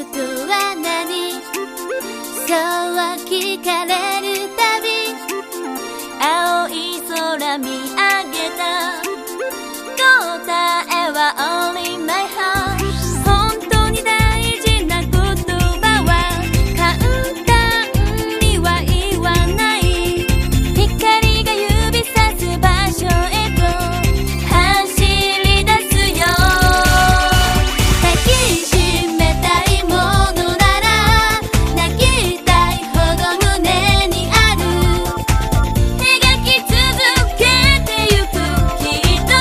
ことは何？そう聞かれるたび青い空見上げた答えは Only my heart 本当に大事な言葉は簡単には言わない光が指さす場所へと走り出すよ抱きしめたいものなら泣きたいほど胸にある描き続けてゆくきっと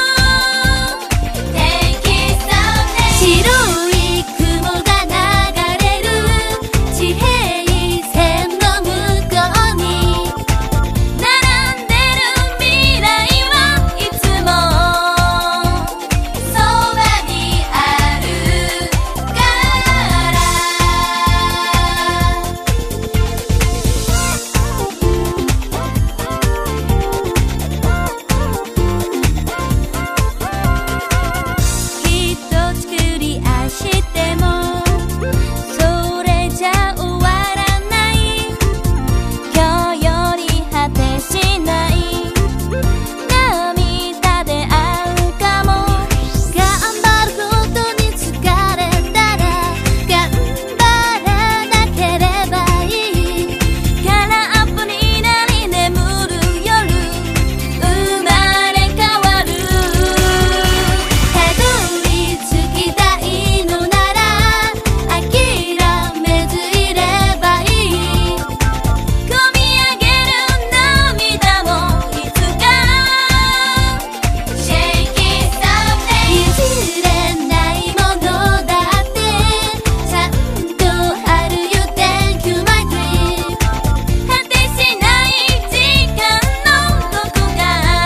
Take it someday 白い雲が流れる地平線の向こうに並んでる未来はいつもそばにあるからきっと作りあしてもそれじゃ終わらない今日より果てしない涙であるかも頑張ることに疲れたら頑張らなければいい空っぽになり眠る夜生まれ変わるたどり着きたいのなら諦めずいればいいこみ上げる涙もいつか Shake it someday 譲れないものだってちゃんとあるよ Thank you my dream 果てしない時間のどこか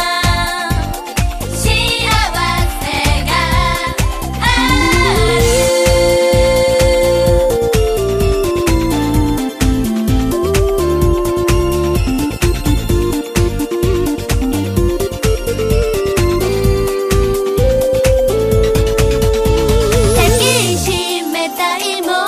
幸せがある抱きしめたいも